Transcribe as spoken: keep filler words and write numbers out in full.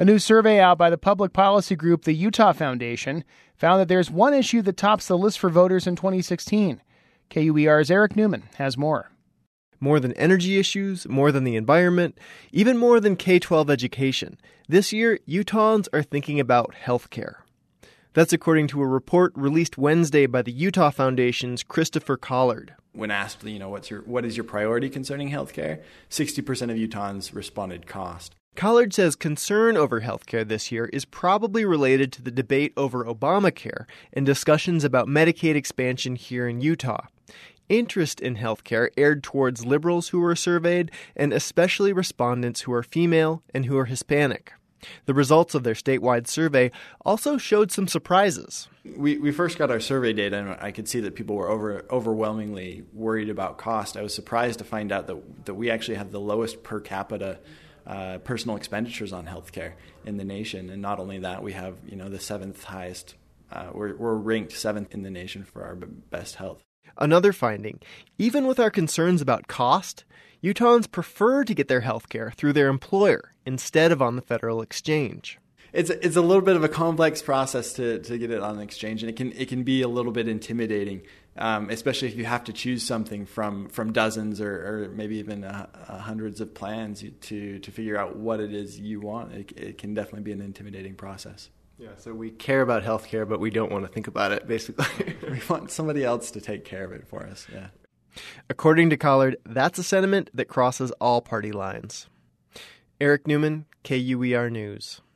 A new survey out by the public policy group the Utah Foundation found that there's one issue that tops the list for voters in twenty sixteen. K U E R's Eric Newman has more. More than energy issues, more than the environment, even more than K twelve education. This year, Utahns are thinking about healthcare. That's according to a report released Wednesday by the Utah Foundation's Christopher Collard. When asked, you know, what's your what is your priority concerning healthcare, sixty percent of Utahns responded cost. Collard says concern over healthcare this year is probably related to the debate over Obamacare and discussions about Medicaid expansion here in Utah. Interest in healthcare aired towards liberals who were surveyed, and especially respondents who are female and who are Hispanic. The results of their statewide survey also showed some surprises. We we first got our survey data, and I could see that people were over overwhelmingly worried about cost. I was surprised to find out that that we actually have the lowest per capita uh, personal expenditures on healthcare in the nation, and not only that, we have you know the seventh highest. Uh, we're we're ranked seventh in the nation for our best health. Another finding: even with our concerns about cost, Utahns prefer to get their health care through their employer instead of on the federal exchange. It's a, it's a little bit of a complex process to, to get it on the exchange, and it can it can be a little bit intimidating, um, especially if you have to choose something from, from dozens or, or maybe even uh, uh, hundreds of plans to to figure out what it is you want. It, it can definitely be an intimidating process. Yeah, so we care about healthcare, but we don't want to think about it, basically. We want somebody else to take care of it for us, yeah. According to Collard, that's a sentiment that crosses all party lines. Eric Newman, K U E R News.